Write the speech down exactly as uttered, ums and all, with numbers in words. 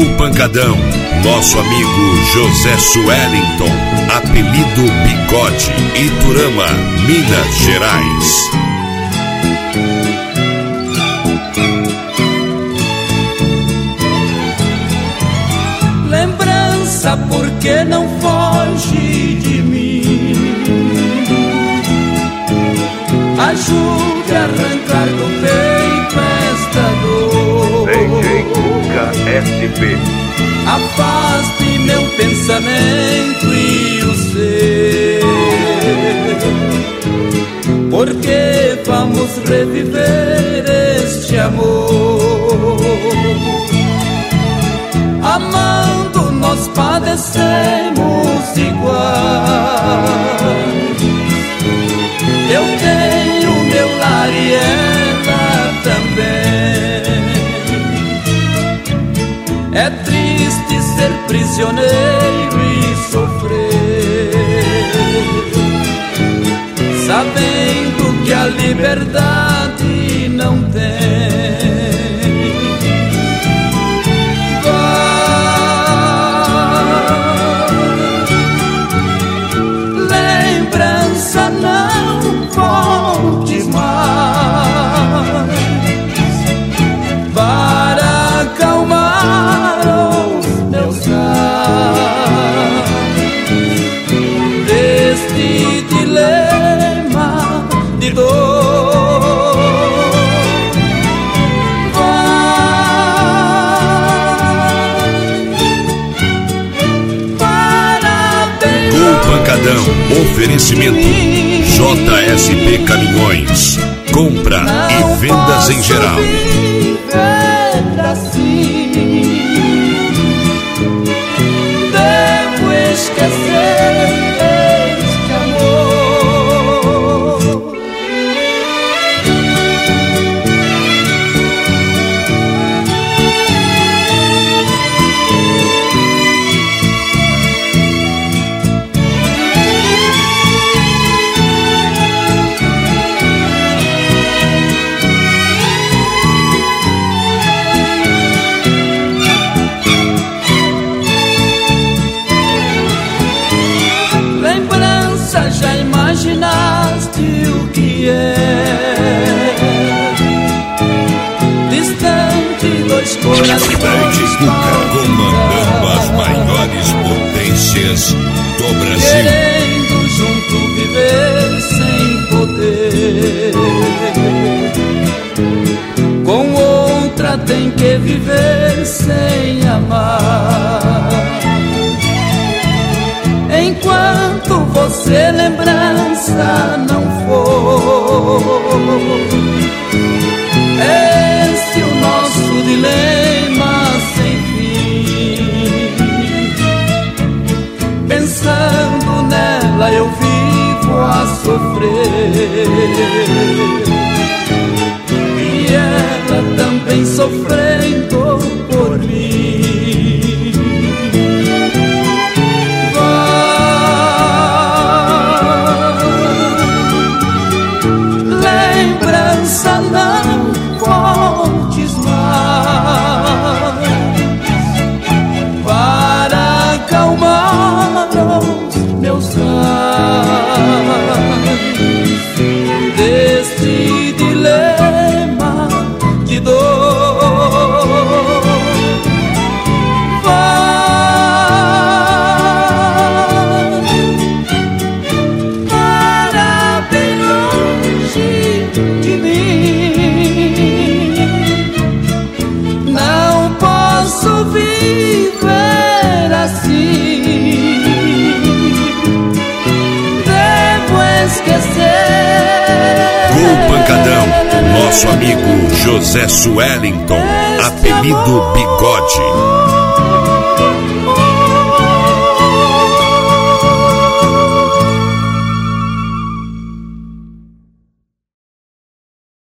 Com o Pancadão, nosso amigo José Suellington, apelido Bigode, Iturama, Minas Gerais. Lembrança, por que não foge de mim? Ajude a arrancar do peito esta dor. D J Cuca S P. Afaste meu pensamento e o seu, porque vamos reviver este amor. Amando nós padecemos igual. Eu tenho meu lar e ela também. É triste ser prisioneiro e sofrer, sabendo que a liberdade não tem. Lembrança, não conte mais, para acalmar os meus raios deste dilema de dor. Parabéns. Com o Pancadão, oferecimento J S P Caminhões, compra e vendas em geral. Assim, devo esquecer este amor. Já imaginaste o que é? Distante dois corações, D J Cuca comandando as maiores potências do Brasil, querendo junto viver sem poder. Com outra tem que viver sem amar. Enquanto você lembrança não for, esse é o nosso dilema sem fim. Pensando nela eu vivo a sofrer, e ela também sofrendo por mim. Não contes mais, para acalmar os meus raios deste dilema de dor. Para bem longe de mim, não posso viver assim. Devo esquecer. Com o Pancadão, nosso amigo José Suellington, apelido Bigode.